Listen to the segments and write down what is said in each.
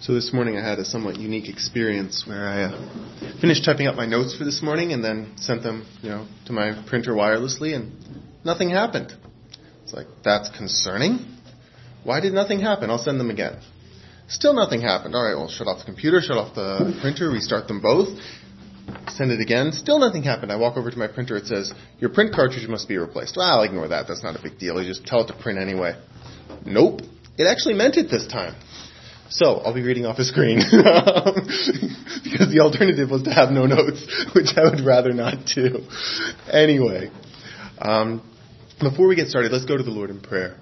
So this morning I had a somewhat unique experience where I finished typing up my notes for this morning and then sent them, to my printer wirelessly, and nothing happened. It's like, that's concerning. Why did nothing happen? I'll send them again. Still nothing happened. All right, well, shut off the computer, shut off the printer, restart them both, send it again. Still nothing happened. I walk over to my printer. It says, your print cartridge must be replaced. Well, I'll ignore that. That's not a big deal. You just tell it to print anyway. Nope. It actually meant it this time. So, I'll be reading off a screen, because the alternative was to have no notes, which I would rather not do. Anyway, before we get started, let's go to the Lord in prayer.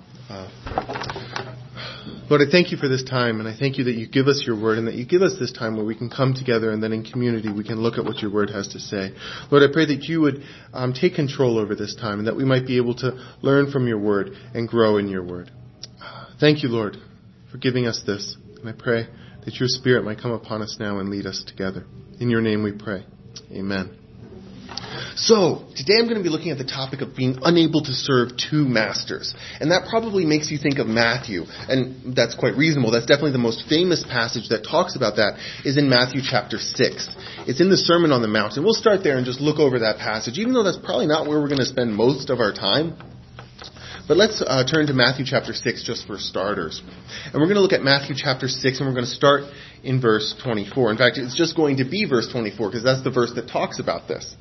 Lord, I thank you for this time, and I thank you that you give us your word, and that you give us this time where we can come together, and then in community we can look at what your word has to say. Lord, I pray that you would take control over this time, and that we might be able to learn from your word and grow in your word. Thank you, Lord, for giving us this. And I pray that your Spirit might come upon us now and lead us together. In your name we pray. Amen. So, today I'm going to be looking at the topic of being unable to serve two masters. And that probably makes you think of Matthew. And that's quite reasonable. That's definitely the most famous passage that talks about that is in Matthew chapter 6. It's in the Sermon on the Mount. And we'll start there and just look over that passage, even though that's probably not where we're going to spend most of our time. But let's turn to Matthew chapter 6 just for starters. And we're going to look at Matthew chapter 6, and we're going to start in verse 24. In fact, it's just going to be verse 24, because that's the verse that talks about this.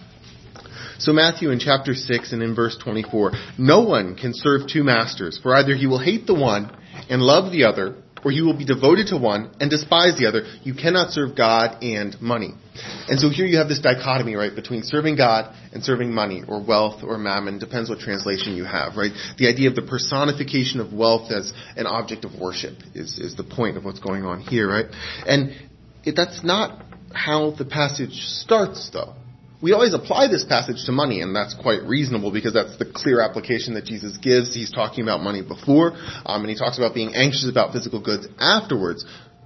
So Matthew in chapter 6 and in verse 24, no one can serve two masters, for either he will hate the one and love the other, or he will be devoted to one and despise the other. You cannot serve God and money. And so here you have this dichotomy, right, between serving God and serving money, or wealth, or mammon, depends what translation you have, right? The idea of the personification of wealth as an object of worship is the point of what's going on here, right? And that's not how the passage starts, though. We always apply this passage to money, and that's quite reasonable because that's the clear application that Jesus gives. He's talking about money before, and he talks about being anxious about physical goods afterwards.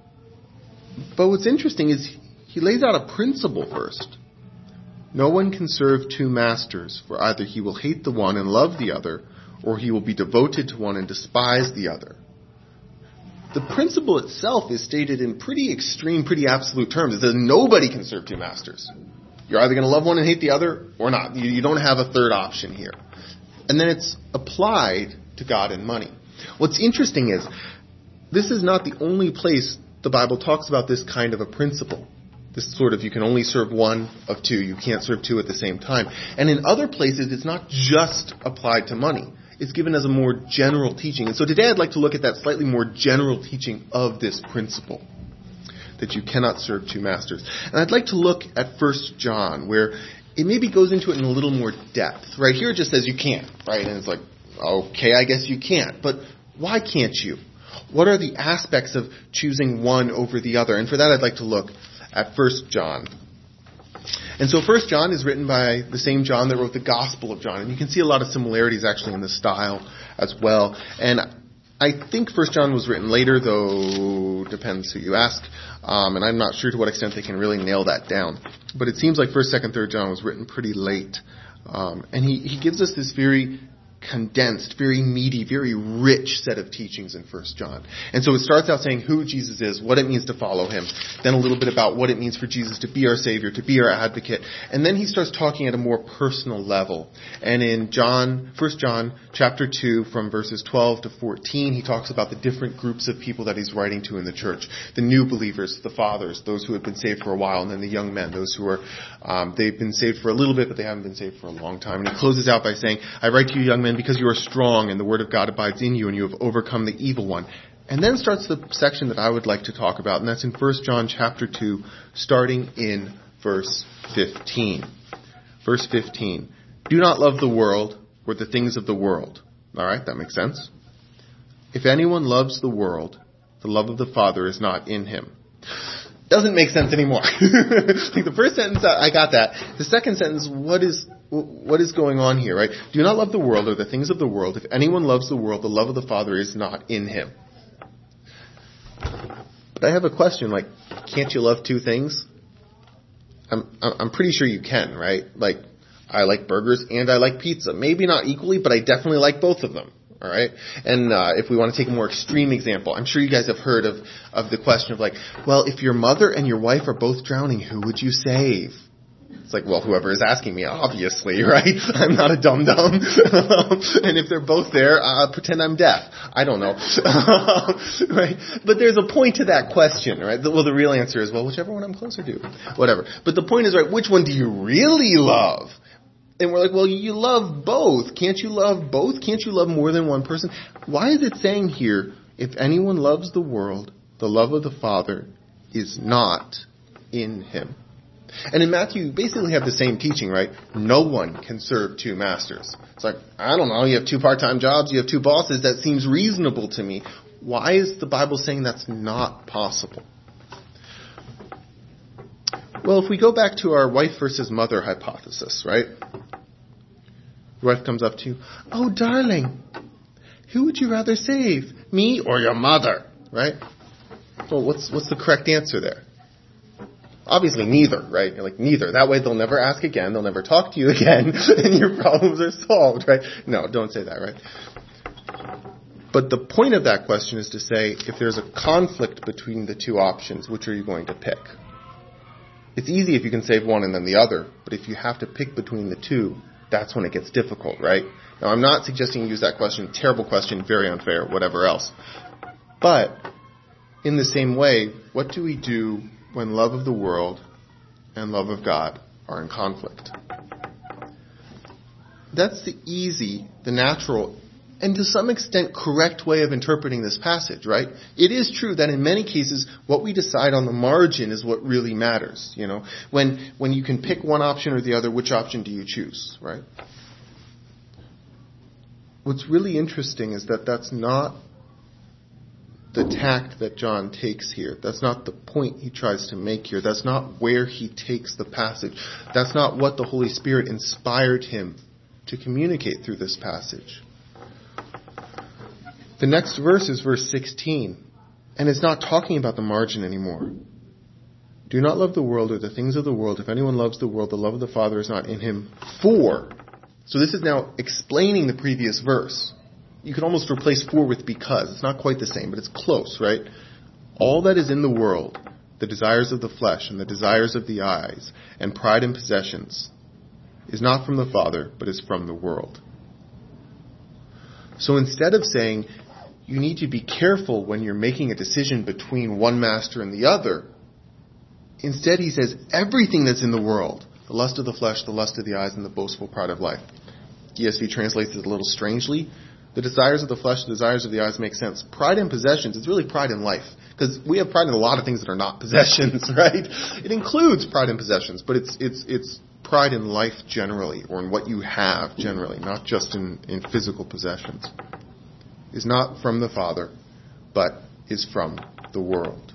But what's interesting is he lays out a principle first. No one can serve two masters, for either he will hate the one and love the other, or he will be devoted to one and despise the other. The principle itself is stated in pretty extreme, pretty absolute terms. It says nobody can serve two masters. You're either going to love one and hate the other, or not. You don't have a third option here. And then it's applied to God and money. What's interesting is, this is not the only place the Bible talks about this kind of a principle. This sort of, you can only serve one of two. You can't serve two at the same time. And in other places, it's not just applied to money. It's given as a more general teaching. And so today I'd like to look at that slightly more general teaching of this principle, that you cannot serve two masters. And I'd like to look at 1 John, where it maybe goes into it in a little more depth. Right here it just says you can't, right? And it's like, okay, I guess you can't. But why can't you? What are the aspects of choosing one over the other? And for that I'd like to look at 1 John. And so 1 John is written by the same John that wrote the Gospel of John. And you can see a lot of similarities actually in the style as well. And I think 1 John was written later, though depends who you ask. And I'm not sure to what extent they can really nail that down. But it seems like 1st, 2nd, 3rd John was written pretty late. And he gives us this very condensed, very meaty, very rich set of teachings in 1 John. And so it starts out saying who Jesus is, what it means to follow him, then a little bit about what it means for Jesus to be our Savior, to be our advocate, and then he starts talking at a more personal level. And in 1 John chapter 2, from verses 12 to 14, he talks about the different groups of people that he's writing to in the church. The new believers, the fathers, those who have been saved for a while, and then the young men, those who are, they've been saved for a little bit, but they haven't been saved for a long time. And he closes out by saying, I write to you, young men, because you are strong and the word of God abides in you and you have overcome the evil one. And then starts the section that I would like to talk about, and that's in 1 John chapter 2, starting in verse 15. Verse 15. Do not love the world or the things of the world. All right, that makes sense. If anyone loves the world, the love of the Father is not in him. Doesn't make sense anymore. Like the first sentence, I got that. The second sentence, what is going on here, right? Do not love the world or the things of the world. If anyone loves the world, the love of the Father is not in him. But I have a question, like, can't you love two things? I'm pretty sure you can, right? Like, I like burgers and I like pizza. Maybe not equally, but I definitely like both of them. All right. And if we want to take a more extreme example, I'm sure you guys have heard of the question of like, well, if your mother and your wife are both drowning, who would you save? It's like, well, whoever is asking me, obviously, right? I'm not a dum-dum. And if they're both there, pretend I'm deaf. I don't know. Right? But there's a point to that question, right? Well, the real answer is, well, whichever one I'm closer to. Whatever. But the point is, right, which one do you really love? And we're like, well, you love both. Can't you love both? Can't you love more than one person? Why is it saying here, if anyone loves the world, the love of the Father is not in him? And in Matthew, you basically have the same teaching, right? No one can serve two masters. It's like, I don't know, you have two part-time jobs, you have two bosses, that seems reasonable to me. Why is the Bible saying that's not possible? Well, if we go back to our wife versus mother hypothesis, right? Your wife comes up to you, oh, darling, who would you rather save, me or your mother, right? Well, what's the correct answer there? Obviously neither, right? You're like, neither. That way they'll never ask again, they'll never talk to you again, and your problems are solved, right? No, don't say that, right? But the point of that question is to say, if there's a conflict between the two options, which are you going to pick? It's easy if you can save one and then the other, but if you have to pick between the two, that's when it gets difficult, right? Now, I'm not suggesting you use that question, terrible question, very unfair, whatever else. But, in the same way, what do we do when love of the world and love of God are in conflict? That's the easy, the natural, and to some extent correct way of interpreting this passage, right? It is true that in many cases, what we decide on the margin is what really matters, you know? When you can pick one option or the other, which option do you choose, right? What's really interesting is that that's not the tact that John takes here. That's not the point he tries to make here. That's not where he takes the passage. That's not what the Holy Spirit inspired him to communicate through this passage. The next verse is verse 16, and it's not talking about the margin anymore. Do not love the world or the things of the world. If anyone loves the world, the love of the Father is not in him. For. So this is now explaining the previous verse. You could almost replace for with because. It's not quite the same, but it's close, right? All that is in the world, the desires of the flesh and the desires of the eyes and pride in possessions, is not from the Father, but is from the world. So instead of saying, you need to be careful when you're making a decision between one master and the other, instead he says, everything that's in the world, the lust of the flesh, the lust of the eyes, and the boastful pride of life. ESV translates it a little strangely. The desires of the flesh, the desires of the eyes make sense. Pride in possessions is really pride in life. Because we have pride in a lot of things that are not possessions, right? It includes pride in possessions, but it's pride in life generally, or in what you have generally, not just in physical possessions. Is not from the Father, but is from the world.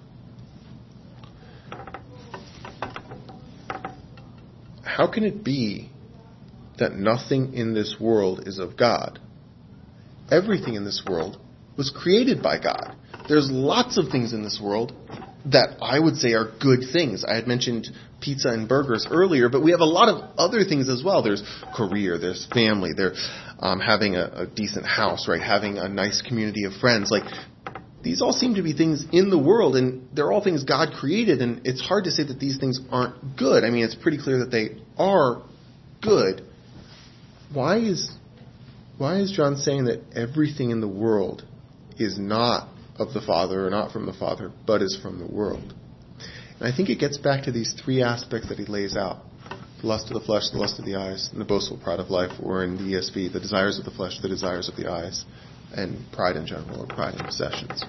How can it be that nothing in this world is of God? Everything in this world was created by God. There's lots of things in this world that I would say are good things. I had mentioned pizza and burgers earlier, but we have a lot of other things as well. There's career, there's family, there's having a decent house, right? Having a nice community of friends. Like, these all seem to be things in the world, and they're all things God created, and it's hard to say that these things aren't good. I mean, it's pretty clear that they are good. Why is John saying that everything in the world is not of the Father or not from the Father, but is from the world? And I think it gets back to these three aspects that he lays out. The lust of the flesh, the lust of the eyes, and the boastful pride of life, or in the ESV, the desires of the flesh, the desires of the eyes, and pride in general, or pride in possessions.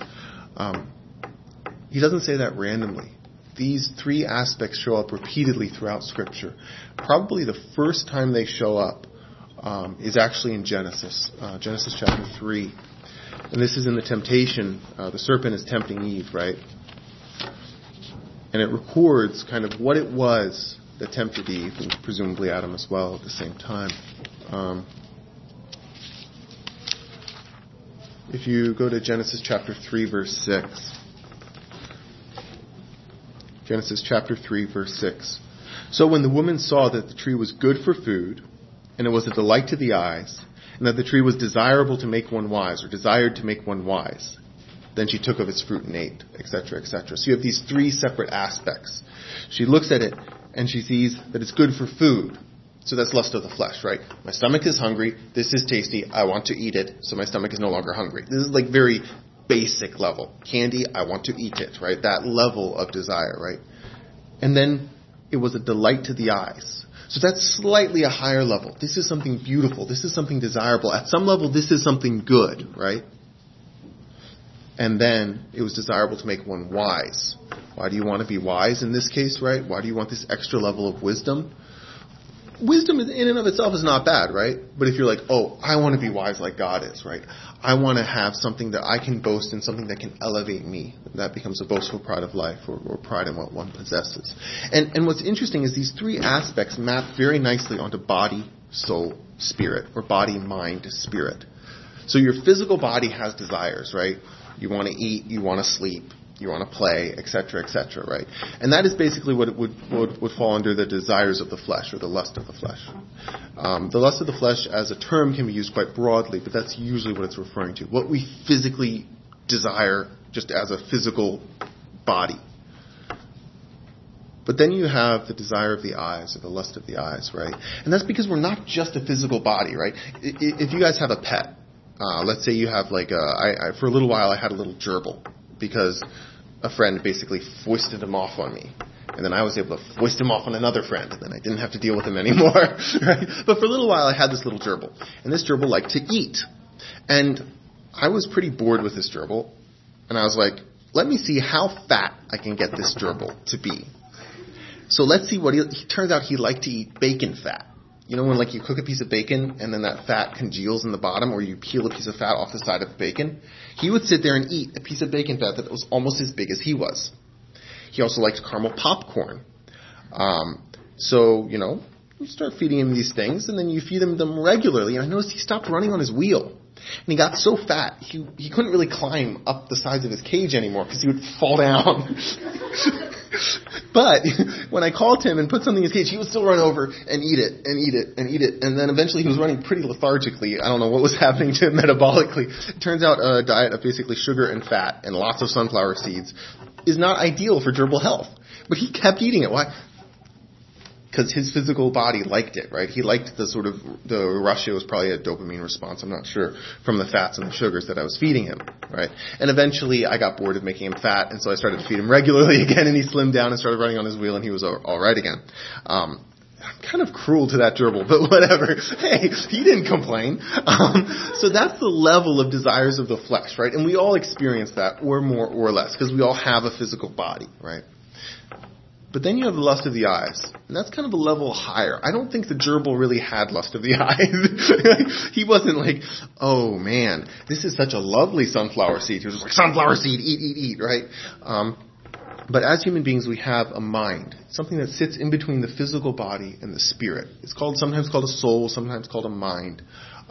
He doesn't say that randomly. These three aspects show up repeatedly throughout Scripture. Probably the first time they show up is actually in Genesis chapter 3. And this is in the temptation. The serpent is tempting Eve, right? And it records kind of what it was that tempted Eve, and presumably Adam as well at the same time. If you go to Genesis chapter 3, verse 6. Genesis chapter 3, verse 6. So when the woman saw that the tree was good for food, and it was a delight to the eyes, and that the tree was desirable to make one wise, or desired to make one wise. Then she took of its fruit and ate, etc., etc. So you have these three separate aspects. She looks at it, and she sees that it's good for food. So that's lust of the flesh, right? My stomach is hungry. This is tasty. I want to eat it. So my stomach is no longer hungry. This is like very basic level. Candy, I want to eat it, right? That level of desire, right? And then it was a delight to the eyes. So that's slightly a higher level. This is something beautiful. This is something desirable. At some level, this is something good, right? And then it was desirable to make one wise. Why do you want to be wise in this case, right? Why do you want this extra level of wisdom? Wisdom in and of itself is not bad, right? But if you're like, oh, I want to be wise like God is, right? I want to have something that I can boast in, something that can elevate me. That becomes a boastful pride of life, or pride in what one possesses. And what's interesting is these three aspects map very nicely onto body, soul, spirit, or body, mind, spirit. So your physical body has desires, right? You want to eat, you want to sleep, you want to play, etc., right? And that is basically what it would fall under the desires of the flesh, or the lust of the flesh. The lust of the flesh as a term can be used quite broadly, but that's usually what it's referring to. What we physically desire just as a physical body. But then you have the desire of the eyes, or the lust of the eyes, right? And that's because we're not just a physical body, right? If you guys have a pet, let's say you have for a little while I had a little gerbil, because a friend basically foisted him off on me. And then I was able to foist him off on another friend, and then I didn't have to deal with him anymore. Right? But for a little while I had this little gerbil. And this gerbil liked to eat. And I was pretty bored with this gerbil. And I was like, let me see how fat I can get this gerbil to be. So let's see what he turns out he liked to eat bacon fat. You know when like you cook a piece of bacon and then that fat congeals in the bottom, or you peel a piece of fat off the side of the bacon? He would sit there and eat a piece of bacon fat that was almost as big as he was. He also liked caramel popcorn. So, you start feeding him these things, and then you feed him them regularly. And I noticed he stopped running on his wheel. And he got so fat, he couldn't really climb up the sides of his cage anymore because he would fall down. But when I called him and put something in his cage, he would still run over and eat it and eat it and eat it. And then eventually he was running pretty lethargically. I don't know what was happening to him metabolically. It turns out a diet of basically sugar and fat and lots of sunflower seeds is not ideal for gerbil health. But he kept eating it. Why? Because his physical body liked it, right? He liked the rush. It was probably a dopamine response, I'm not sure, from the fats and the sugars that I was feeding him, right? And eventually I got bored of making him fat, and so I started to feed him regularly again, and he slimmed down and started running on his wheel, and he was all right again. I'm kind of cruel to that gerbil, but whatever. Hey, he didn't complain. So that's the level of desires of the flesh, right? And we all experience that, or more or less, because we all have a physical body, right? But then you have the lust of the eyes. And that's kind of a level higher. I don't think the gerbil really had lust of the eyes. He wasn't like, oh man, this is such a lovely sunflower seed. He was just like, sunflower seed, eat, right? But as human beings, we have a mind. Something that sits in between the physical body and the spirit. It's sometimes called a soul, sometimes called a mind.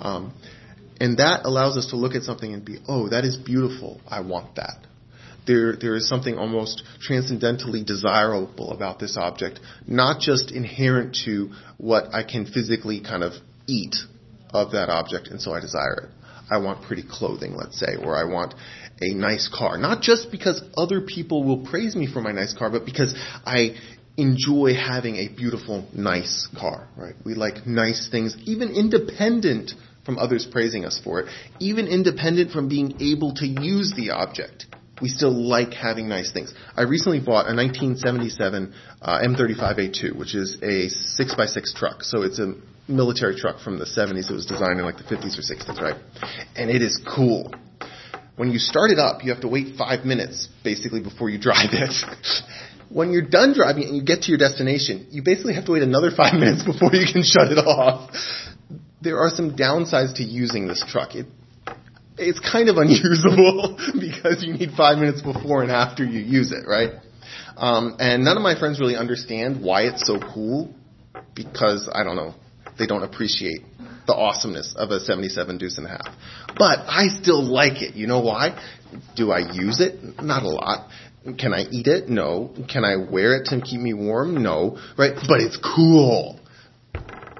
And that allows us to look at something and be, oh, that is beautiful. I want that. There is something almost transcendentally desirable about this object, not just inherent to what I can physically kind of eat of that object, and so I desire it. I want pretty clothing, let's say, or I want a nice car. Not just because other people will praise me for my nice car, but because I enjoy having a beautiful, nice car, right? We like nice things, even independent from others praising us for it, even independent from being able to use the object. We still like having nice things. I recently bought a 1977 M35A2, which is a 6x6 truck. So it's a military truck from the 70s. It was designed in like the 50s or 60s, right? And it is cool. When you start it up, you have to wait 5 minutes, basically, before you drive it. When you're done driving it and you get to your destination, you basically have to wait another 5 minutes before you can shut it off. There are some downsides to using this truck. It's kind of unusable because you need 5 minutes before and after you use it, right? And none of my friends really understand why it's so cool because, I don't know, they don't appreciate the awesomeness of a 77 deuce and a half. But I still like it. You know why? Do I use it? Not a lot. Can I eat it? No. Can I wear it to keep me warm? No. Right? But it's cool.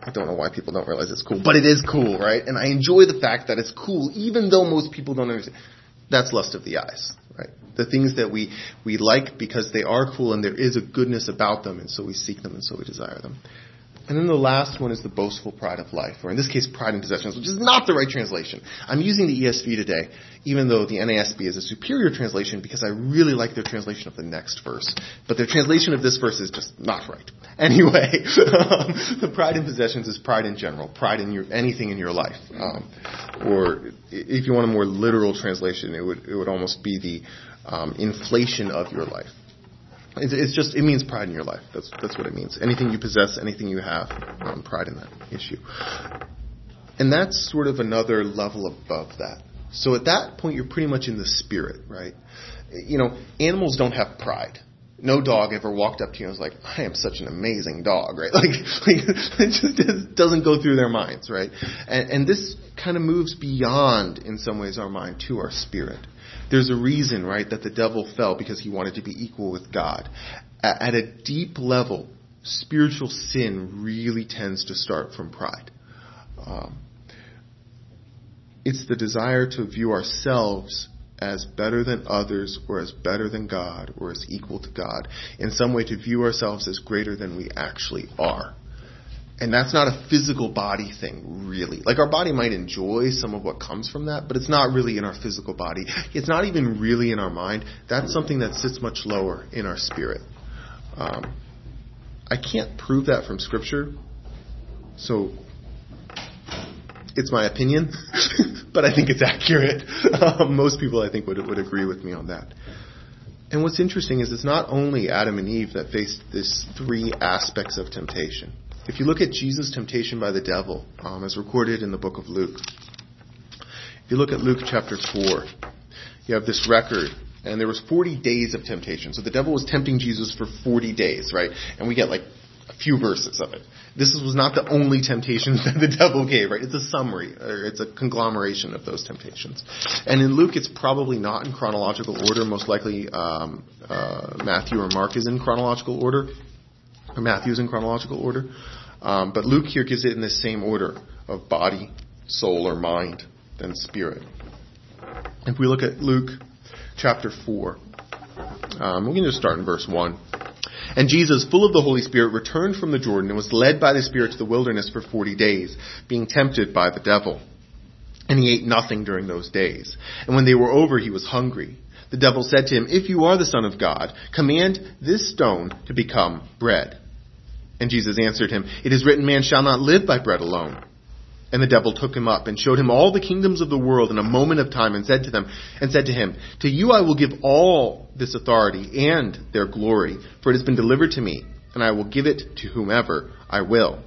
I don't know why people don't realize it's cool, but it is cool, right? And I enjoy the fact that it's cool, even though most people don't understand. That's lust of the eyes, right? The things that we like because they are cool and there is a goodness about them, and so we seek them and so we desire them. And then the last one is the boastful pride of life, or in this case, pride in possessions, which is not the right translation. I'm using the ESV today, even though the NASB is a superior translation, because I really like their translation of the next verse. But their translation of this verse is just not right. Anyway, the pride in possessions is pride in general, pride in anything in your life. Or if you want a more literal translation, it would almost be the inflation of your life. It means pride in your life. That's what it means. Anything you possess, anything you have, pride in that issue. And that's sort of another level above that. So at that point, you're pretty much in the spirit, right? Animals don't have pride. No dog ever walked up to you and was like, I am such an amazing dog, right? Like it just doesn't go through their minds, right? And this kind of moves beyond, in some ways, our mind to our spirit. There's a reason, right, that the devil fell because he wanted to be equal with God. At a deep level, spiritual sin really tends to start from pride. It's the desire to view ourselves as better than others, or as better than God, or as equal to God. In some way, to view ourselves as greater than we actually are. And that's not a physical body thing, really. Like, our body might enjoy some of what comes from that, but it's not really in our physical body. It's not even really in our mind. That's something that sits much lower in our spirit. I can't prove that from Scripture, so it's my opinion, but I think it's accurate. Most people, I think, would agree with me on that. And what's interesting is it's not only Adam and Eve that faced these three aspects of temptation. If you look at Jesus' temptation by the devil, as recorded in the book of Luke, if you look at Luke chapter 4, you have this record, and there was 40 days of temptation. So the devil was tempting Jesus for 40 days, right? And we get like a few verses of it. This was not the only temptations that the devil gave, right? It's a summary, or it's a conglomeration of those temptations. And in Luke, it's probably not in chronological order. Most likely Matthew or Mark is in chronological order. Or Matthew's in chronological order. But Luke here gives it in the same order of body, soul, or mind, then spirit. If we look at Luke chapter 4, we can just start in verse 1. And Jesus, full of the Holy Spirit, returned from the Jordan and was led by the Spirit to the wilderness for 40 days, being tempted by the devil. And he ate nothing during those days. And when they were over, he was hungry. The devil said to him, If you are the Son of God, command this stone to become bread. And Jesus answered him, It is written, man shall not live by bread alone. And the devil took him up and showed him all the kingdoms of the world in a moment of time and said to him, To you I will give all this authority and their glory, for it has been delivered to me, and I will give it to whom I will.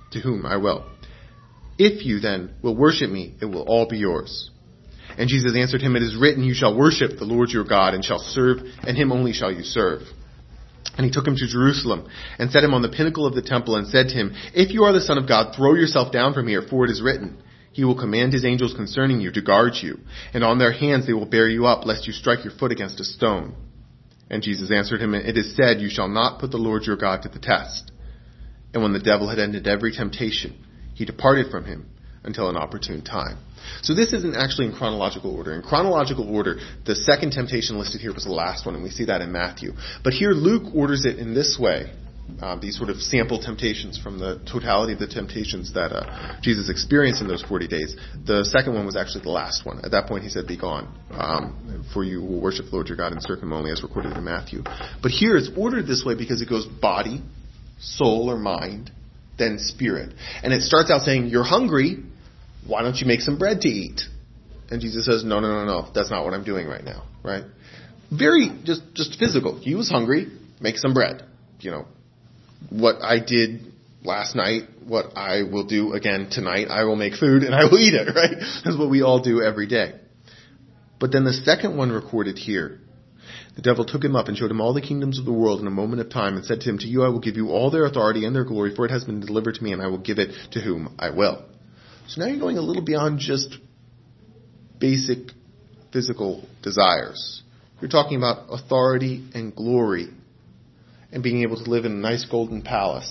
If you then will worship me, it will all be yours. And Jesus answered him, It is written, You shall worship the Lord your God, and shall serve, and him only shall you serve. And he took him to Jerusalem, and set him on the pinnacle of the temple, and said to him, If you are the Son of God, throw yourself down from here, for it is written, He will command His angels concerning you to guard you, and on their hands they will bear you up, lest you strike your foot against a stone. And Jesus answered him, It is said, You shall not put the Lord your God to the test. And when the devil had ended every temptation, he departed from him until an opportune time. So this isn't actually in chronological order. In chronological order, the second temptation listed here was the last one, and we see that in Matthew. But here Luke orders it in this way, these sort of sample temptations from the totality of the temptations that Jesus experienced in those 40 days. The second one was actually the last one. At that point he said, Be gone, for you will worship the Lord your God and serve him only, as recorded in Matthew. But here it's ordered this way because it goes body, soul or mind, then spirit. And it starts out saying, You're hungry. Why don't you make some bread to eat? And Jesus says, No. That's not what I'm doing right now, right? Very, just physical. He was hungry. Make some bread. What I did last night, what I will do again tonight, I will make food and I will eat it, right? That's what we all do every day. But then the second one recorded here, the devil took him up and showed him all the kingdoms of the world in a moment of time and said to him, To you I will give you all their authority and their glory, for it has been delivered to me, and I will give it to whom I will. So now you're going a little beyond just basic physical desires. You're talking about authority and glory and being able to live in a nice golden palace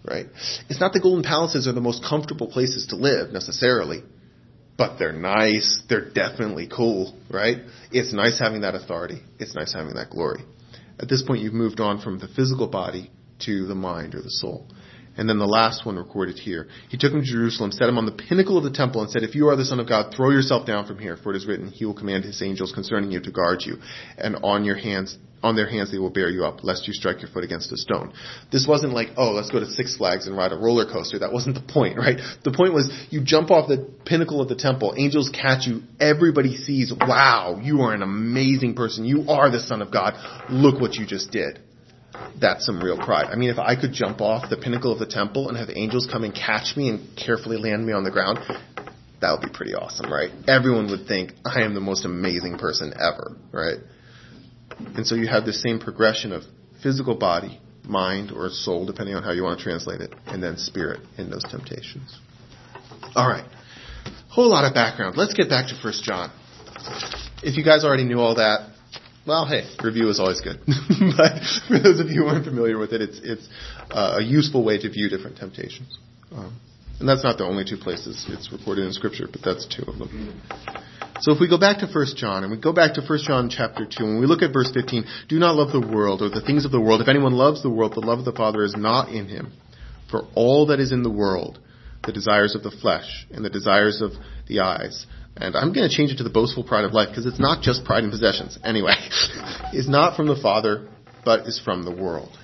right? It's not the golden palaces are the most comfortable places to live necessarily, but they're nice. They're definitely cool, right? It's nice having that authority. It's nice having that glory. At this point, you've moved on from the physical body to the mind or the soul. And then the last one recorded here. He took him to Jerusalem, set him on the pinnacle of the temple, and said, "If you are the Son of God, throw yourself down from here, for it is written, He will command His angels concerning you to guard you, and on their hands they will bear you up, lest you strike your foot against a stone." This wasn't like, oh, let's go to Six Flags and ride a roller coaster. That wasn't the point, right? The point was, you jump off the pinnacle of the temple, angels catch you, everybody sees, wow, you are an amazing person. You are the Son of God. Look what you just did. That's some real pride. I mean, if I could jump off the pinnacle of the temple and have angels come and catch me and carefully land me on the ground, that would be pretty awesome, right? Everyone would think I am the most amazing person ever, right? And so you have this same progression of physical body, mind, or soul, depending on how you want to translate it, and then spirit in those temptations. All right. Whole lot of background. Let's get back to 1 John. If you guys already knew all that, well, hey, review is always good. But for those of you who aren't familiar with it, it's a useful way to view different temptations. And that's not the only two places it's recorded in Scripture, but that's two of them. So if we go back to 1 John, and we go back to 1 John chapter 2, and we look at verse 15, "Do not love the world or the things of the world. If anyone loves the world, the love of the Father is not in him. For all that is in the world, the desires of the flesh and the desires of the eyes," and I'm going to change it to the boastful pride of life, because it's not just pride in possessions. Anyway, "is not from the Father, but is from the world."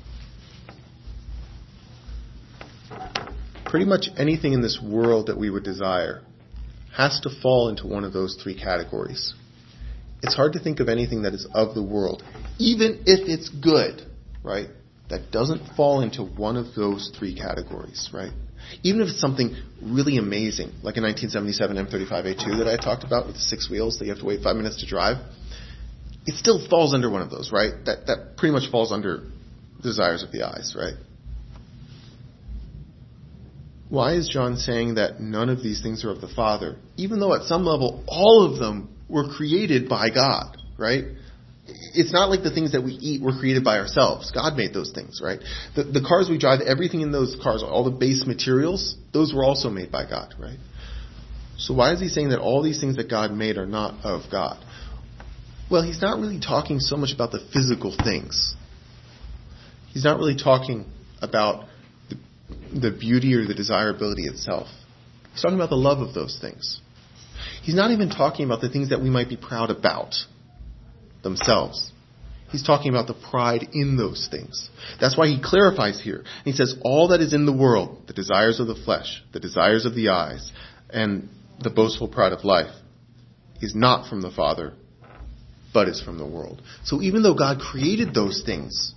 Pretty much anything in this world that we would desire has to fall into one of those three categories. It's hard to think of anything that is of the world, even if it's good, right, that doesn't fall into one of those three categories, right? Even if it's something really amazing, like a 1977 M35A2 that I talked about with the 6 wheels that you have to wait 5 minutes to drive, it still falls under one of those, right? That pretty much falls under desires of the eyes, right? Why is John saying that none of these things are of the Father, even though at some level all of them were created by God, right? It's not like the things that we eat were created by ourselves. God made those things, right? The cars we drive, everything in those cars, all the base materials, those were also made by God, right? So why is he saying that all these things that God made are not of God? Well, he's not really talking so much about the physical things. He's not really talking about the beauty or the desirability itself. He's talking about the love of those things. He's not even talking about the things that we might be proud about themselves. He's talking about the pride in those things. That's why he clarifies here. He says, all that is in the world, the desires of the flesh, the desires of the eyes, and the boastful pride of life, is not from the Father, but is from the world. So even though God created those things,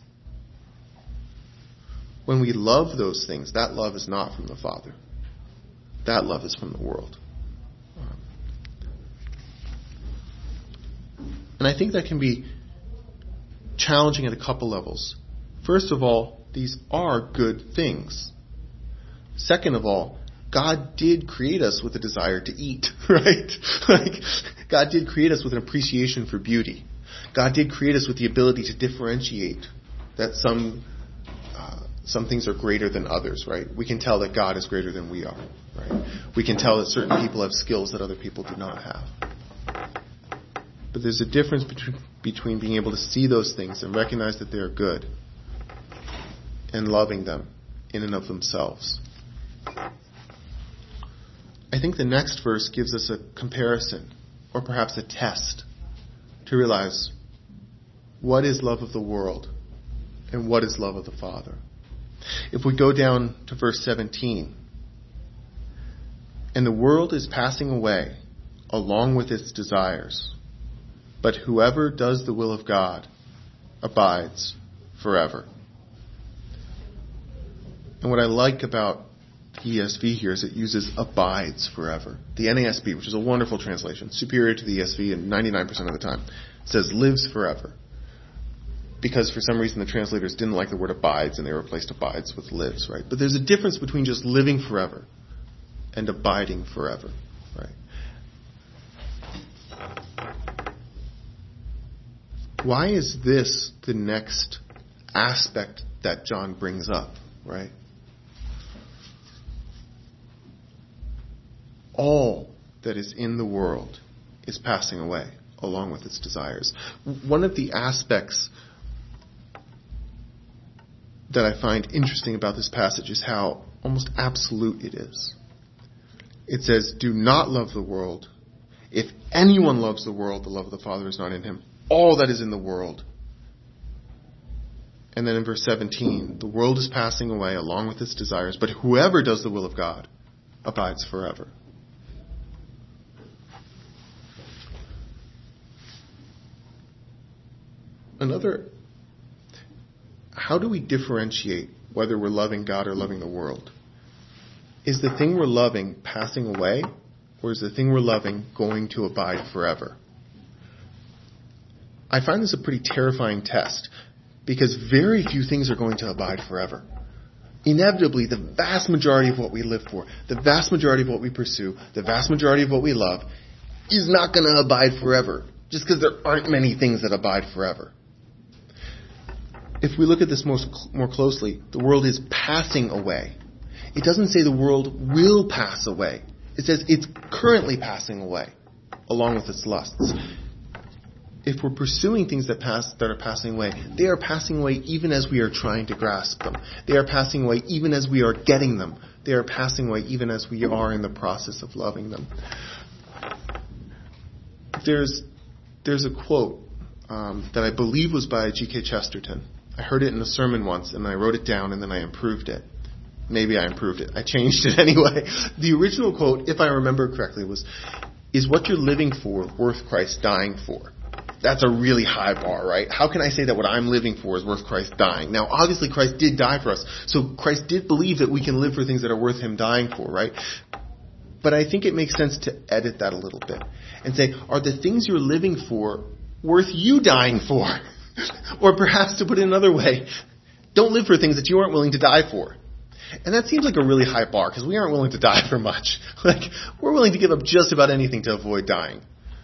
when we love those things, that love is not from the Father. That love is from the world. And I think that can be challenging at a couple levels. First of all, these are good things. Second of all, God did create us with a desire to eat, right? God did create us with an appreciation for beauty. God did create us with the ability to differentiate that some things are greater than others, right? We can tell that God is greater than we are, right? We can tell that certain people have skills that other people do not have. But there's a difference between being able to see those things and recognize that they are good and loving them in and of themselves. I think the next verse gives us a comparison, or perhaps a test, to realize what is love of the world and what is love of the Father. If we go down to verse 17, "And the world is passing away along with its desires, but whoever does the will of God abides forever." And what I like about the ESV here is it uses abides forever. The NASB, which is a wonderful translation, superior to the ESV and 99% of the time, says lives forever. Because for some reason the translators didn't like the word abides and they replaced abides with lives, right? But there's a difference between just living forever and abiding forever, right? Why is this the next aspect that John brings up, right? all that is in the world is passing away along with its desires. One of the aspects that I find interesting about this passage is how almost absolute it is. It says, do not love the world. If anyone loves the world, the love of the Father is not in him. All that is in the world. And then in verse 17, the world is passing away along with its desires, but whoever does the will of God abides forever. How do we differentiate whether we're loving God or loving the world? Is the thing we're loving passing away, or is the thing we're loving going to abide forever? I find this a pretty terrifying test, because very few things are going to abide forever. Inevitably, the vast majority of what we live for, the vast majority of what we pursue, the vast majority of what we love is not going to abide forever, just because there aren't many things that abide forever. If we look at this more closely, the world is passing away. It doesn't say the world will pass away. It says it's currently passing away, along with its lusts. If we're pursuing things that are passing away, they are passing away even as we are trying to grasp them. They are passing away even as we are getting them. They are passing away even as we are in the process of loving them. There's a quote that I believe was by G.K. Chesterton. I heard it in a sermon once, and I wrote it down, and then I improved it. Maybe I improved it. I changed it anyway. The original quote, if I remember correctly, was, is what you're living for worth Christ dying for? That's a really high bar, right? How can I say that what I'm living for is worth Christ dying? Now, obviously, Christ did die for us. So Christ did believe that we can live for things that are worth him dying for, right? But I think it makes sense to edit that a little bit and say, are the things you're living for worth you dying for? Or perhaps, to put it another way, don't live for things that you aren't willing to die for. And that seems like a really high bar, because we aren't willing to die for much. Like, we're willing to give up just about anything to avoid dying.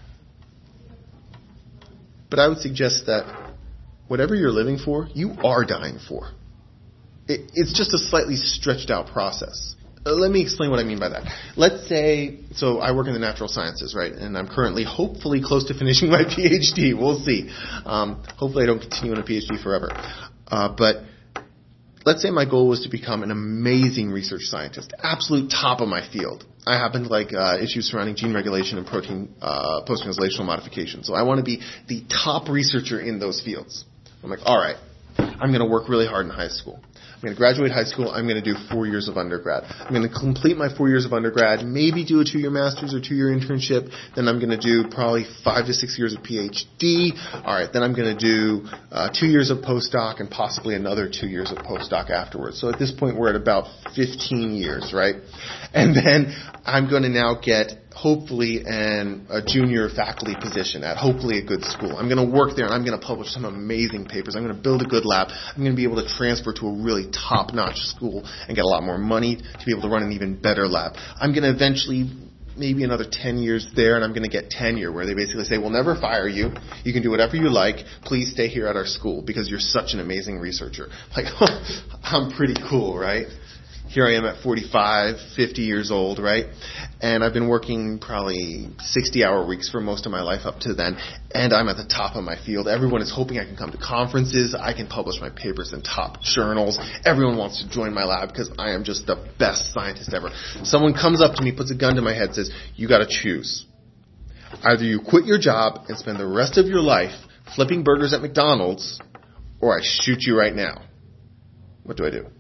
But I would suggest that whatever you're living for, you are dying for. It's just a slightly stretched out process. Let me explain what I mean by that. Let's say, so I work in the natural sciences, right? And I'm currently hopefully close to finishing my PhD. We'll see. Hopefully I don't continue in a PhD forever. But let's say my goal was to become an amazing research scientist, absolute top of my field. I happen to like issues surrounding gene regulation and protein post-translational modification. So I want to be the top researcher in those fields. I'm like, all right, I'm going to work really hard in high school. I'm going to graduate high school. I'm going to do 4 years of undergrad. I'm going to complete my 4 years of undergrad, maybe do a 2-year master's or 2-year internship. Then I'm going to do probably 5 to 6 years of PhD. All right, then I'm going to do 2 years of postdoc and possibly another 2 years of postdoc afterwards. So at this point, we're at about 15 years, right? And then I'm going to now get hopefully a junior faculty position at hopefully a good school. I'm going to work there and I'm going to publish some amazing papers. I'm going to build a good lab. I'm going to be able to transfer to a really top-notch school and get a lot more money to be able to run an even better lab. I'm going to eventually, maybe another 10 years there, and I'm going to get tenure where they basically say, we'll never fire you. You can do whatever you like. Please stay here at our school because you're such an amazing researcher. Like, I'm pretty cool, right? Here I am at 45, 50 years old, right? And I've been working probably 60-hour weeks for most of my life up to then, and I'm at the top of my field. Everyone is hoping I can come to conferences. I can publish my papers in top journals. Everyone wants to join my lab because I am just the best scientist ever. Someone comes up to me, puts a gun to my head, says, you got to choose. Either you quit your job and spend the rest of your life flipping burgers at McDonald's, or I shoot you right now. What do I do?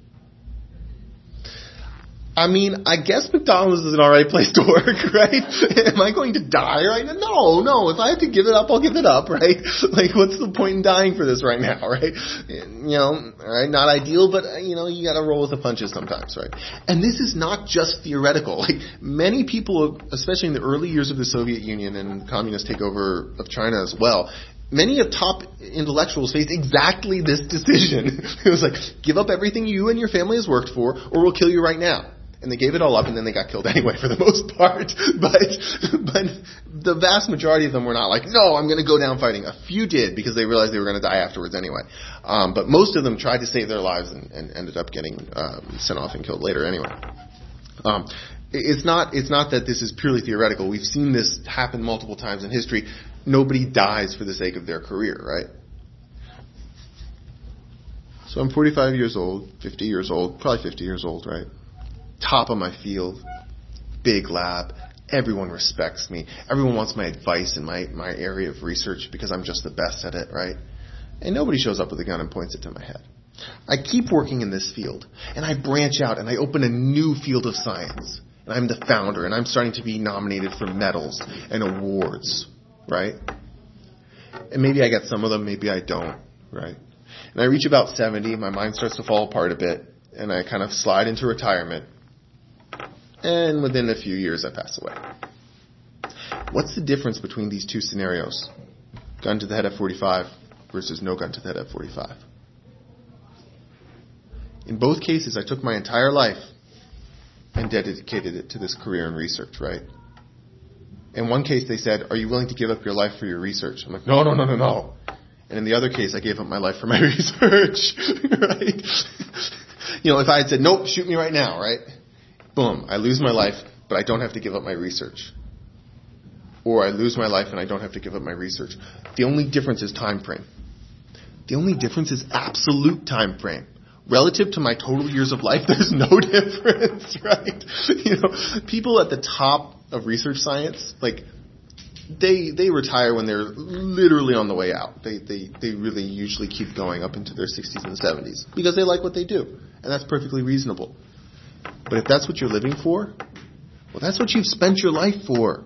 I mean, I guess McDonald's is an alright place to work, right? Am I going to die right now? No. If I have to give it up, I'll give it up, right? Like, what's the point in dying for this right now, right? You know, alright, not ideal, but, you know, you gotta roll with the punches sometimes, right? And this is not just theoretical. Like, many people, especially in the early years of the Soviet Union and communist takeover of China as well, many of top intellectuals faced exactly this decision. It was like, give up everything you and your family has worked for, or we'll kill you right now. And they gave it all up, and then they got killed anyway for the most part. But the vast majority of them were not like, no, I'm going to go down fighting. A few did because they realized they were going to die afterwards anyway. But most of them tried to save their lives and ended up getting sent off and killed later anyway. It's not that this is purely theoretical. We've seen this happen multiple times in history. Nobody dies for the sake of their career, right? So I'm 45 years old, 50 years old, probably 50 years old, right? Top of my field, big lab. Everyone respects me. Everyone wants my advice in my area of research because I'm just the best at it, right? And nobody shows up with a gun and points it to my head. I keep working in this field, and I branch out, and I open a new field of science. And I'm the founder, and I'm starting to be nominated for medals and awards, right? And maybe I get some of them, maybe I don't, right? And I reach about 70, my mind starts to fall apart a bit, and I kind of slide into retirement. And within a few years, I pass away. What's the difference between these two scenarios? Gun to the head at 45 versus no gun to the head at 45. In both cases, I took my entire life and dedicated it to this career in research, right? In one case, they said, are you willing to give up your life for your research? I'm like, no. And in the other case, I gave up my life for my research, right? If I had said, nope, shoot me right now, right? Boom, I lose my life, but I don't have to give up my research. Or I lose my life and I don't have to give up my research. The only difference is time frame. The only difference is absolute time frame. Relative to my total years of life, there's no difference, right? People at the top of research science, they retire when they're literally on the way out. They really usually keep going up into their 60s and 70s because they like what they do. And that's perfectly reasonable. But if that's what you're living for, well, that's what you've spent your life for.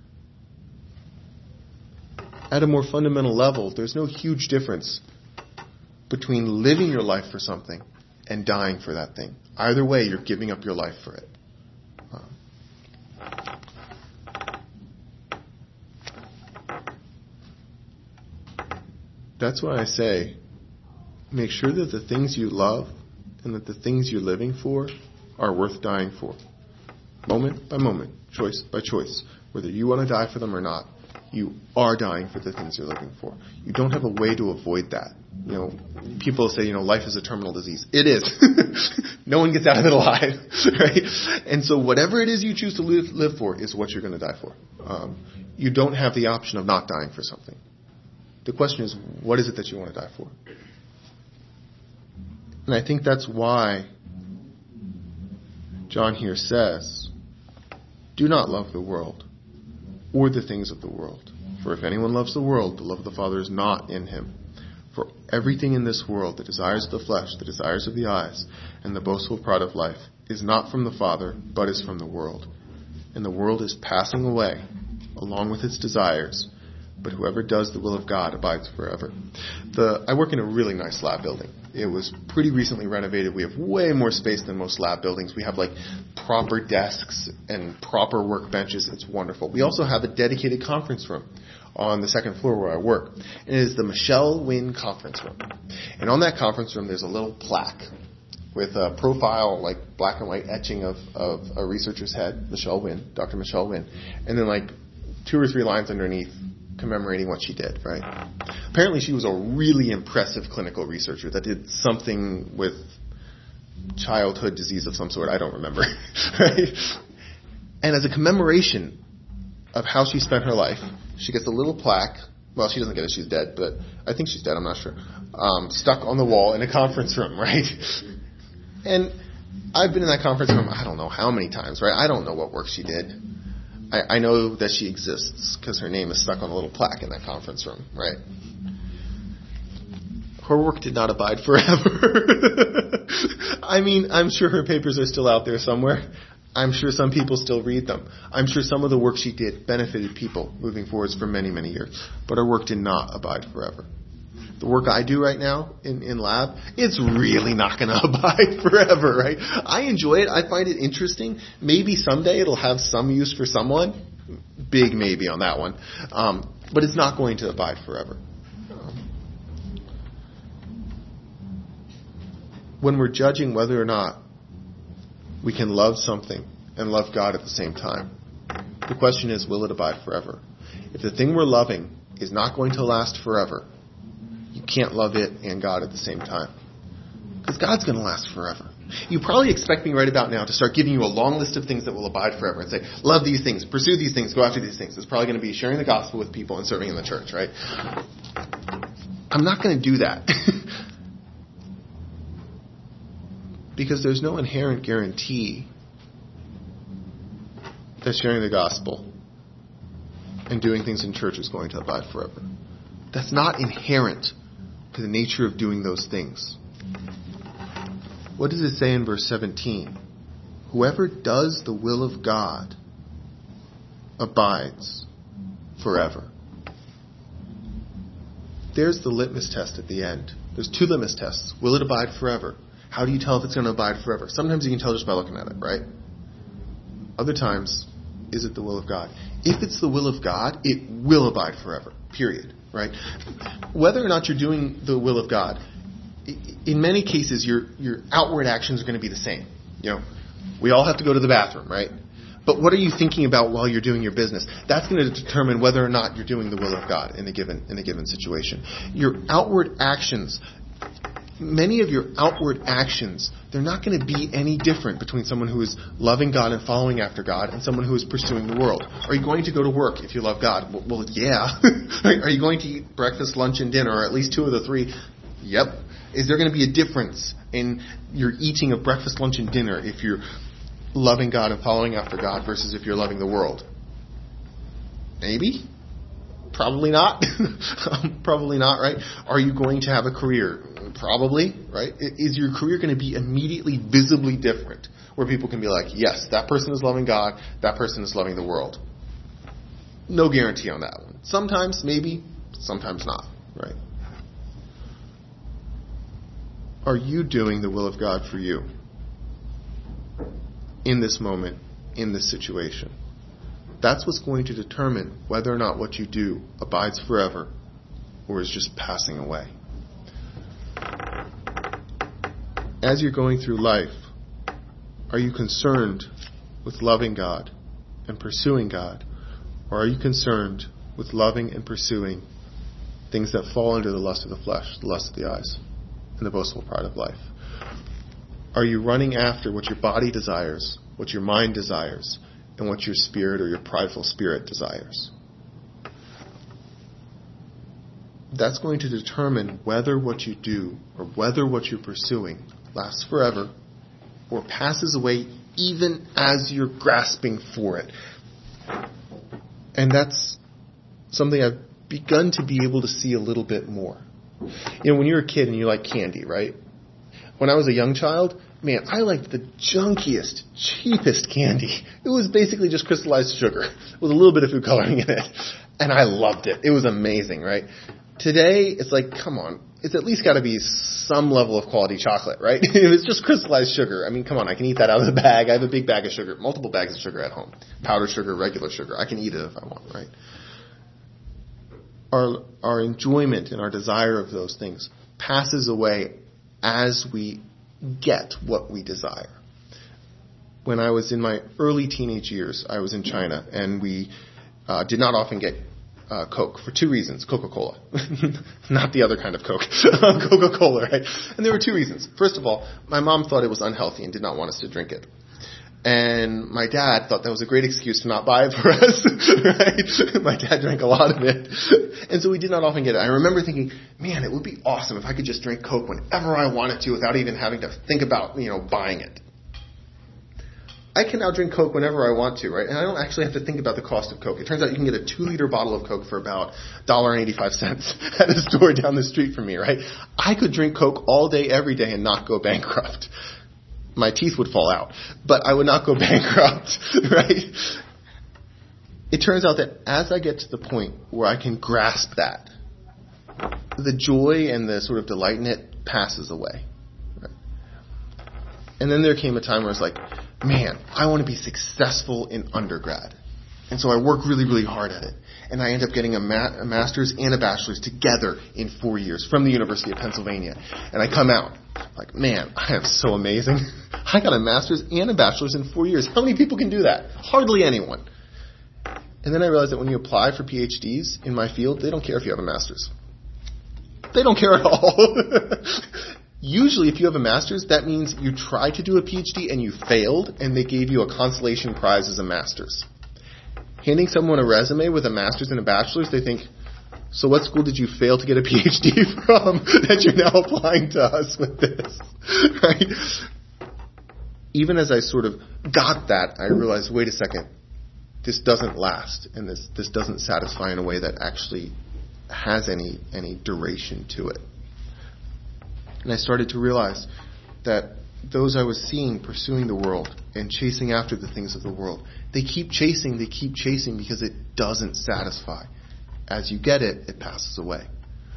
At a more fundamental level, there's no huge difference between living your life for something and dying for that thing. Either way, you're giving up your life for it. That's why I say, make sure that the things you love and that the things you're living for are worth dying for. Moment by moment, choice by choice. Whether you want to die for them or not, you are dying for the things you're living for. You don't have a way to avoid that. People say, life is a terminal disease. It is. No one gets out of it alive, right? And so whatever it is you choose to live for is what you're going to die for. You don't have the option of not dying for something. The question is, what is it that you want to die for? And I think that's why John here says, do not love the world or the things of the world. For if anyone loves the world, the love of the Father is not in him. For everything in this world, the desires of the flesh, the desires of the eyes, and the boastful pride of life, is not from the Father, but is from the world. And the world is passing away, along with its desires, but whoever does the will of God abides forever. I work in a really nice lab building. It was pretty recently renovated. We have way more space than most lab buildings. We have proper desks and proper workbenches. It's wonderful. We also have a dedicated conference room on the second floor where I work. And it is the Michelle Wynn Conference Room. And on that conference room, there's a little plaque with a profile, black and white etching of a researcher's head, Michelle Wynn, Dr. Michelle Wynn, and then 2 or 3 lines underneath commemorating what she did, right? Apparently she was a really impressive clinical researcher that did something with childhood disease of some sort. I don't remember, right? And as a commemoration of how she spent her life, she gets a little plaque. Well, she doesn't get it. She's dead, but I think she's dead. I'm not sure. Stuck on the wall in a conference room, right? And I've been in that conference room, I don't know how many times, right? I don't know what work she did. I know that she exists because her name is stuck on a little plaque in that conference room, right? Her work did not abide forever. I mean, I'm sure her papers are still out there somewhere. I'm sure some people still read them. I'm sure some of the work she did benefited people moving forwards for many, many years. But her work did not abide forever. The work I do right now in lab, it's really not going to abide forever, right? I enjoy it. I find it interesting. Maybe someday it'll have some use for someone. Big maybe on that one. But it's not going to abide forever. When we're judging whether or not we can love something and love God at the same time, the question is, will it abide forever? If the thing we're loving is not going to last forever, you can't love it and God at the same time. Because God's going to last forever. You probably expect me right about now to start giving you a long list of things that will abide forever and say, love these things, pursue these things, go after these things. It's probably going to be sharing the gospel with people and serving in the church, right? I'm not going to do that. Because there's no inherent guarantee that sharing the gospel and doing things in church is going to abide forever. That's not inherent to the nature of doing those things. What does it say in verse 17? Whoever does the will of God abides forever. There's the litmus test at the end. There's two litmus tests. Will it abide forever? How do you tell if it's going to abide forever? Sometimes you can tell just by looking at it, right? Other times, is it the will of God? If it's the will of God, it will abide forever, period, right? Whether or not you're doing the will of God, in many cases, your outward actions are going to be the same. You know, we all have to go to the bathroom, right? But what are you thinking about while you're doing your business? That's going to determine whether or not you're doing the will of God in a given situation. Your outward actions, many of your outward actions, they're not going to be any different between someone who is loving God and following after God and someone who is pursuing the world. Are you going to go to work if you love God? Well, yeah. Are you going to eat breakfast, lunch, and dinner, or at least two of the three? Yep. Is there going to be a difference in your eating of breakfast, lunch, and dinner if you're loving God and following after God versus if you're loving the world? Maybe. Probably not. Probably not, right? Are you going to have a career? Probably, right? Is your career going to be immediately, visibly different where people can be like, yes, that person is loving God, that person is loving the world? No guarantee on that one. Sometimes, maybe, sometimes not, right? Are you doing the will of God for you in this moment, in this situation? That's what's going to determine whether or not what you do abides forever or is just passing away. As you're going through life, are you concerned with loving God and pursuing God, or are you concerned with loving and pursuing things that fall under the lust of the flesh, the lust of the eyes, and the boastful pride of life? Are you running after what your body desires, what your mind desires, and what your spirit or your prideful spirit desires? That's going to determine whether what you do or whether what you're pursuing lasts forever or passes away even as you're grasping for it. And that's something I've begun to be able to see a little bit more. You know, when you're a kid and you like candy, right? When I was a young child, man, I liked the junkiest, cheapest candy. It was basically just crystallized sugar with a little bit of food coloring in it. And I loved it. It was amazing, right? Today, it's like, come on. It's at least got to be some level of quality chocolate, right? If it's just crystallized sugar, I mean, come on, I can eat that out of the bag. I have a big bag of sugar, multiple bags of sugar at home. Powdered sugar, regular sugar. I can eat it if I want, right? Our enjoyment and our desire of those things passes away as we get what we desire. When I was in my early teenage years, I was in China, and we did not often get Coke for two reasons. Coca-Cola. Not the other kind of Coke. Coca-Cola, right? And there were two reasons. First of all, my mom thought it was unhealthy and did not want us to drink it. And my dad thought that was a great excuse to not buy it for us, right? My dad drank a lot of it. And so we did not often get it. I remember thinking, man, it would be awesome if I could just drink Coke whenever I wanted to without even having to think about, buying it. I can now drink Coke whenever I want to, right? And I don't actually have to think about the cost of Coke. It turns out you can get a 2-liter bottle of Coke for about $1.85 at a store down the street from me, right? I could drink Coke all day, every day, and not go bankrupt. My teeth would fall out, but I would not go bankrupt, right? It turns out that as I get to the point where I can grasp that, the joy and the sort of delight in it passes away. Right? And then there came a time where I was like, man, I want to be successful in undergrad. And so I work really, really hard at it. And I end up getting a master's and a bachelor's together in 4 years from the University of Pennsylvania. And I come out like, man, I am so amazing. I got a master's and a bachelor's in 4 years. How many people can do that? Hardly anyone. And then I realized that when you apply for PhDs in my field, they don't care if you have a master's. They don't care at all. Usually, if you have a master's, that means you tried to do a PhD and you failed, and they gave you a consolation prize as a master's. Handing someone a resume with a master's and a bachelor's, they think, so what school did you fail to get a PhD from that you're now applying to us with this? Right? Even as I sort of got that, I realized, wait a second, this doesn't last, and this doesn't satisfy in a way that actually has any duration to it. And I started to realize that those I was seeing pursuing the world and chasing after the things of the world, they keep chasing because it doesn't satisfy. As you get it, it passes away.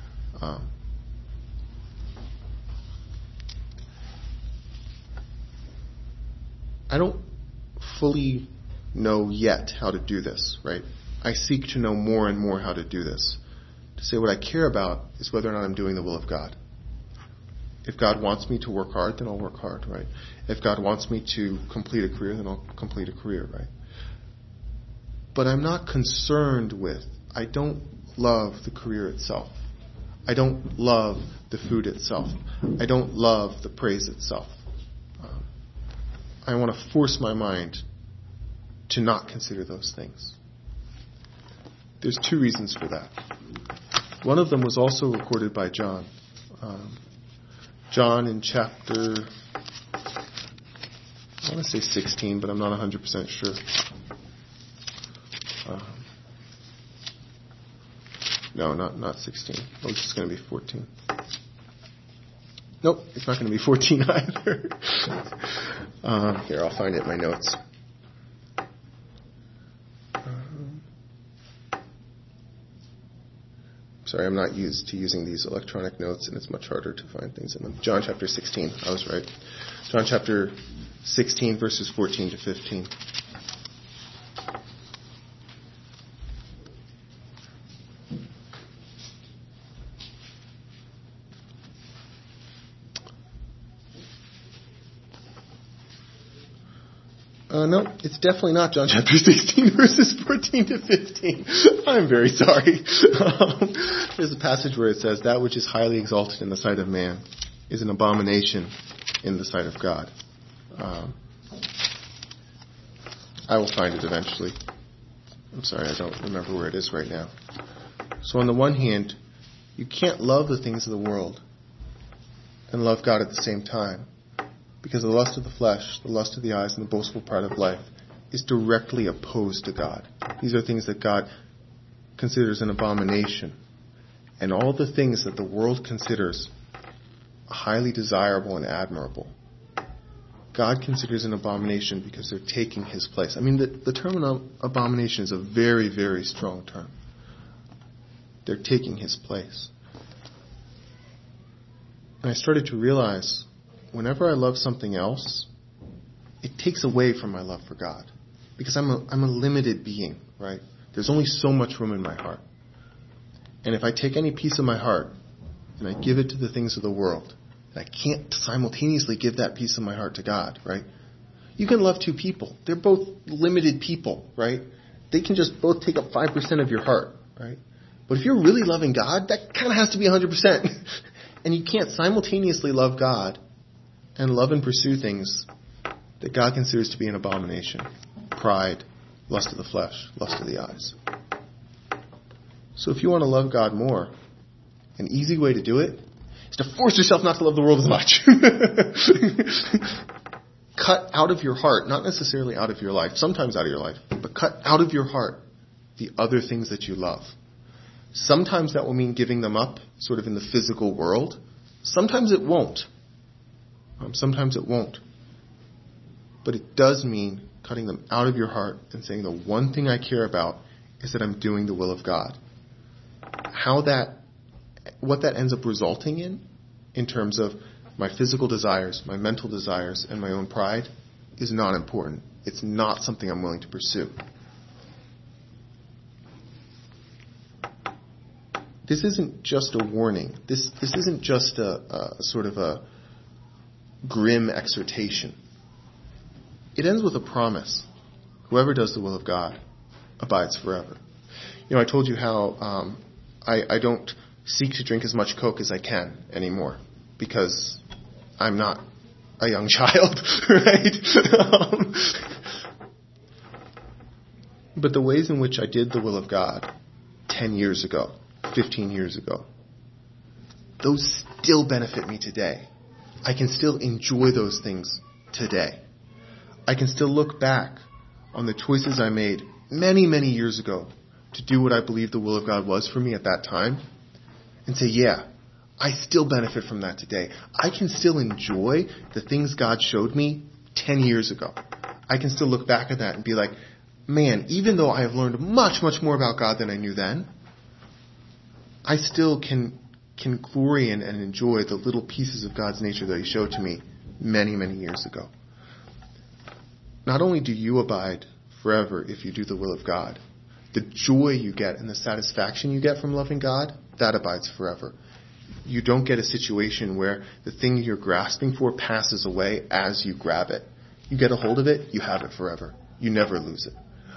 I don't fully know yet how to do this, right? I seek to know more and more how to do this. To say what I care about is whether or not I'm doing the will of God. If God wants me to work hard, then I'll work hard, right? If God wants me to complete a career, then I'll complete a career, right? But I'm not concerned with, I don't love the career itself. I don't love the food itself. I don't love the praise itself. I want to force my mind to not consider those things. There's two reasons for that. One of them was also recorded by John. John in chapter, I want to say 16, but I'm not 100% sure. No, not 16. Oh, it's just going to be 14. Nope, it's not going to be 14 either. Here, I'll find it in my notes. Sorry, I'm not used to using these electronic notes, and it's much harder to find things in them. John chapter 16. I was right. John chapter 16, verses 14 to 15. No, it's definitely not John chapter 16, verses 14 to 15. I'm very sorry. There's a passage where it says, that which is highly exalted in the sight of man is an abomination in the sight of God. I will find it eventually. I'm sorry, I don't remember where it is right now. So on the one hand, you can't love the things of the world and love God at the same time. Because the lust of the flesh, the lust of the eyes, and the boastful pride of life is directly opposed to God. These are things that God considers an abomination. And all the things that the world considers highly desirable and admirable, God considers an abomination because they're taking His place. I mean, the term abomination is a very, very strong term. They're taking His place. And I started to realize, whenever I love something else, it takes away from my love for God. Because I'm a limited being, right? There's only so much room in my heart. And if I take any piece of my heart and I give it to the things of the world, and I can't simultaneously give that piece of my heart to God, right? You can love two people. They're both limited people, right? They can just both take up 5% of your heart, right? But if you're really loving God, that kind of has to be 100%. And you can't simultaneously love God and love and pursue things that God considers to be an abomination. Pride, lust of the flesh, lust of the eyes. So if you want to love God more, an easy way to do it is to force yourself not to love the world as much. Cut out of your heart, not necessarily out of your life, sometimes out of your life, but cut out of your heart the other things that you love. Sometimes that will mean giving them up, sort of in the physical world. Sometimes it won't. Sometimes it won't. But it does mean cutting them out of your heart and saying the one thing I care about is that I'm doing the will of God. What that ends up resulting in terms of my physical desires, my mental desires, and my own pride is not important. It's not something I'm willing to pursue. This isn't just a warning. This isn't just a sort of a grim exhortation. It ends with a promise. Whoever does the will of God abides forever. I told you how I don't seek to drink as much Coke as I can anymore because I'm not a young child, right? But the ways in which I did the will of God 10 years ago, 15 years ago, those still benefit me today. I can still enjoy those things today. I can still look back on the choices I made many, many years ago to do what I believe the will of God was for me at that time and say, yeah, I still benefit from that today. I can still enjoy the things God showed me 10 years ago. I can still look back at that and be like, man, even though I have learned much, much more about God than I knew then, I still can glory in and enjoy the little pieces of God's nature that He showed to me many, many years ago. Not only do you abide forever if you do the will of God, the joy you get and the satisfaction you get from loving God, that abides forever. You don't get a situation where the thing you're grasping for passes away as you grab it. You get a hold of it, you have it forever. You never lose it.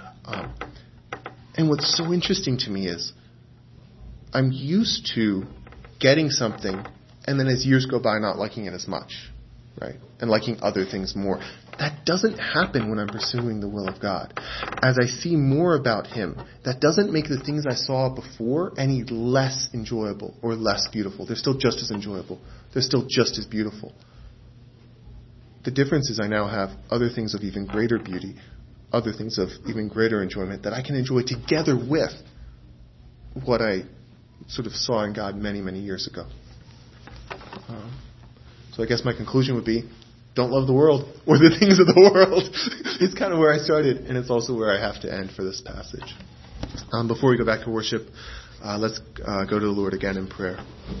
And what's so interesting to me is I'm used to getting something and then as years go by not liking it as much, right? And liking other things more. That doesn't happen when I'm pursuing the will of God. As I see more about Him, that doesn't make the things I saw before any less enjoyable or less beautiful. They're still just as enjoyable. They're still just as beautiful. The difference is I now have other things of even greater beauty, other things of even greater enjoyment that I can enjoy together with what I sort of saw in God many, many years ago. So I guess my conclusion would be, don't love the world or the things of the world. It's kind of where I started, and it's also where I have to end for this passage. Before we go back to worship, let's go to the Lord again in prayer.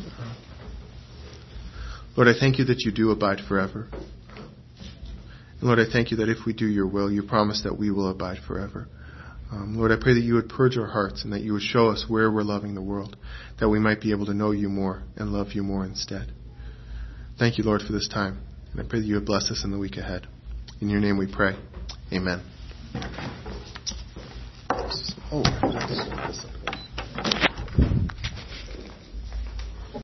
Lord, I thank you that you do abide forever. And Lord, I thank you that if we do your will, you promise that we will abide forever. Lord, I pray that you would purge our hearts and that you would show us where we're loving the world, that we might be able to know you more and love you more instead. Thank you, Lord, for this time. And I pray that you would bless us in the week ahead. In your name we pray. Amen.